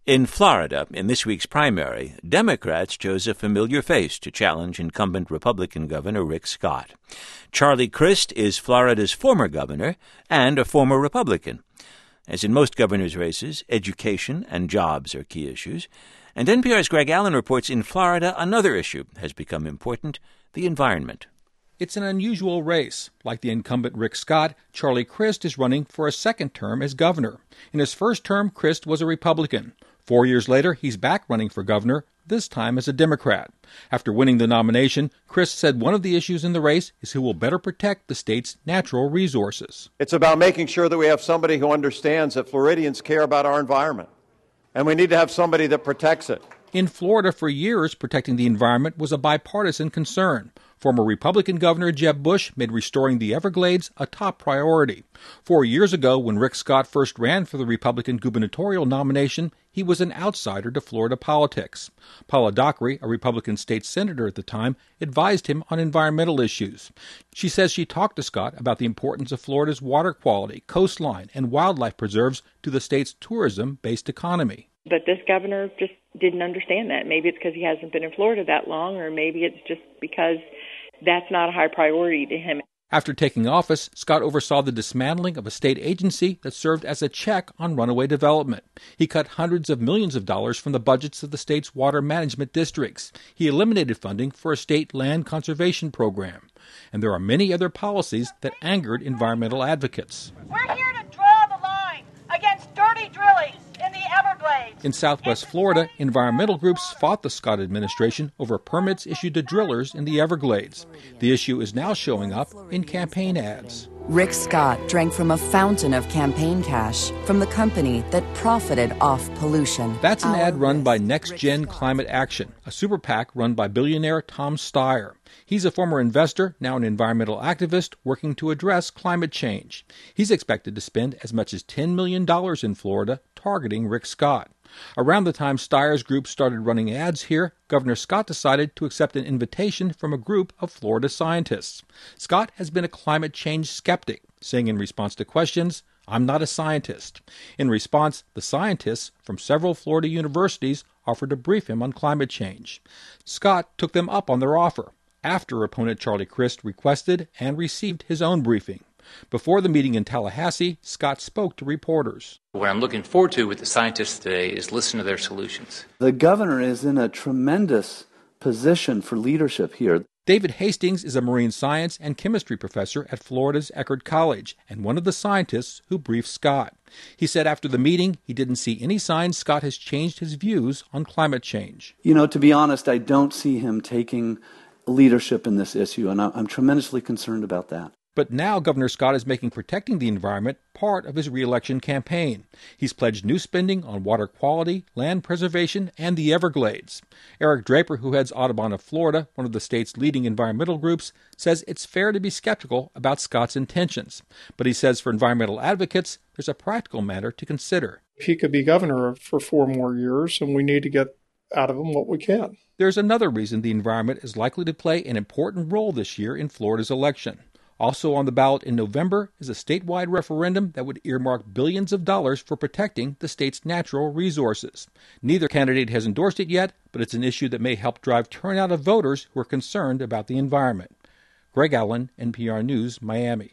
In Florida, in this week's primary, Democrats chose a familiar face to challenge incumbent Republican Governor Rick Scott. Charlie Crist is Florida's former governor and a former Republican. As in most governors' races, education and jobs are key issues. And NPR's Greg Allen reports in Florida another issue has become important, the environment. It's an unusual race. Like the incumbent Rick Scott, Charlie Crist is running for a second term as governor. In his first term, Crist was a Republican. 4 years later, he's back running for governor, this time as a Democrat. After winning the nomination, Crist said one of the issues in the race is who will better protect the state's natural resources. It's about making sure that we have somebody who understands that Floridians care about our environment, and we need to have somebody that protects it. In Florida, for years, protecting the environment was a bipartisan concern. Former Republican Governor Jeb Bush made restoring the Everglades a top priority. 4 years ago, when Rick Scott first ran for the Republican gubernatorial nomination, he was an outsider to Florida politics. Paula Dockery, a Republican state senator at the time, advised him on environmental issues. She says she talked to Scott about the importance of Florida's water quality, coastline, and wildlife preserves to the state's tourism-based economy. But this governor just didn't understand that. Maybe it's because he hasn't been in Florida that long, or maybe it's just because that's not a high priority to him. After taking office, Scott oversaw the dismantling of a state agency that served as a check on runaway development. He cut hundreds of millions of dollars from the budgets of the state's water management districts. He eliminated funding for a state land conservation program. And there are many other policies that angered environmental advocates. We're here to draw the line against dirty drilling in the Everglades. In southwest Florida, environmental groups fought the Scott administration over permits issued to drillers in the Everglades. The issue is now showing up in campaign ads. Rick Scott drank from a fountain of campaign cash from the company that profited off pollution. That's an ad run by Next Gen Climate Action, a super PAC run by billionaire Tom Steyer. He's a former investor, now an environmental activist, working to address climate change. He's expected to spend as much as $10 million in Florida targeting Rick Scott. Around the time Steyer's group started running ads here, Governor Scott decided to accept an invitation from a group of Florida scientists. Scott has been a climate change skeptic, saying in response to questions, "I'm not a scientist." In response, the scientists from several Florida universities offered to brief him on climate change. Scott took them up on their offer, after opponent Charlie Crist requested and received his own briefing. Before the meeting in Tallahassee, Scott spoke to reporters. What I'm looking forward to with the scientists today is listen to their solutions. The governor is in a tremendous position for leadership here. David Hastings is a marine science and chemistry professor at Florida's Eckerd College and one of the scientists who briefed Scott. He said after the meeting he didn't see any signs Scott has changed his views on climate change. To be honest, I don't see him taking leadership in this issue, and I'm tremendously concerned about that. But now Governor Scott is making protecting the environment part of his re-election campaign. He's pledged new spending on water quality, land preservation, and the Everglades. Eric Draper, who heads Audubon of Florida, one of the state's leading environmental groups, says it's fair to be skeptical about Scott's intentions. But he says for environmental advocates, there's a practical matter to consider. He could be governor for 4 more years, and we need to get out of him what we can. There's another reason the environment is likely to play an important role this year in Florida's election. Also on the ballot in November is a statewide referendum that would earmark billions of dollars for protecting the state's natural resources. Neither candidate has endorsed it yet, but it's an issue that may help drive turnout of voters who are concerned about the environment. Greg Allen, NPR News, Miami.